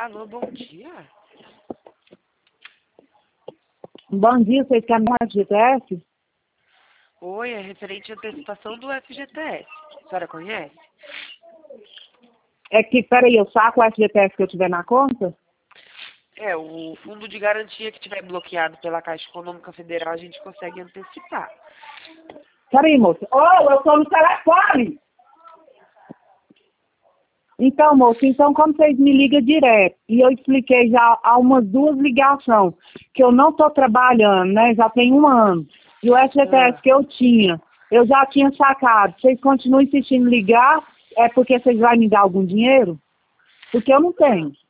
Alô, bom dia. Bom dia, vocês querem um FGTS? Oi, é referente à antecipação do FGTS. A senhora conhece? É que, peraí, eu saco o FGTS que eu tiver na conta? É, o fundo de garantia que tiver bloqueado pela Caixa Econômica Federal, a gente consegue antecipar. Peraí, moça. Ô, eu tô no telefone! Então, moça, então como vocês me ligam direto, e eu expliquei já há umas 2 ligações, que eu não tô trabalhando, né, já tem 1 ano, e o FGTS que eu já tinha sacado. Vocês continuam insistindo em ligar, é porque vocês vão me dar algum dinheiro? Porque eu não tenho.